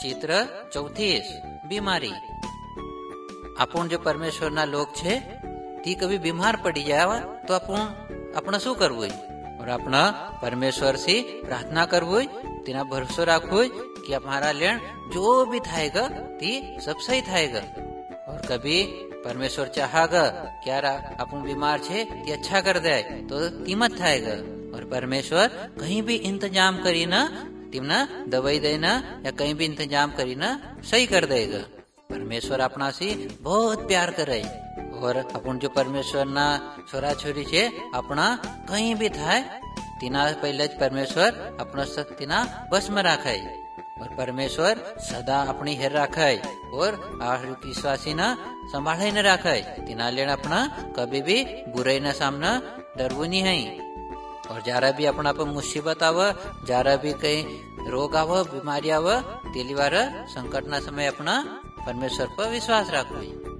चित्र 34 बीमारी। आपण जो परमेश्वर ना लोग छे ती कभी बीमार पड़ी जाए तो अपना शू करवू और अपना परमेश्वर से प्रार्थना करवू, तेना भरोसा रखवू कि हमारा लेन जो भी थाएगा ती सब सही थाएगा। और कभी परमेश्वर चाहेगा क्या अपन बीमार छे ती अच्छा कर दे तो कीमत थाएगा। और परमेश्वर कहीं भी इंतजाम करी ना तिमना दवाई देना या कहीं भी इंतजाम करी ना सही कर देगा। परमेश्वर अपना से बहुत प्यार करे और अपन जो परमेश्वर ना छोरा छोरी छे अपना कहीं भी थाय तीना पहले परमेश्वर अपना तीना बस में राखे और परमेश्वर सदा अपनी हेर राखे और विश्वासी ना संभाले न राखे। तीना लेन अपना कभी भी बुराई ना सामना डरवू नहीं है। और जरा भी अपना पर मुसीबत आव, जरा भी कहीं रोग आव, बीमारी आव, तेली बार संकट ना समय अपना परमेश्वर पर विश्वास रखो।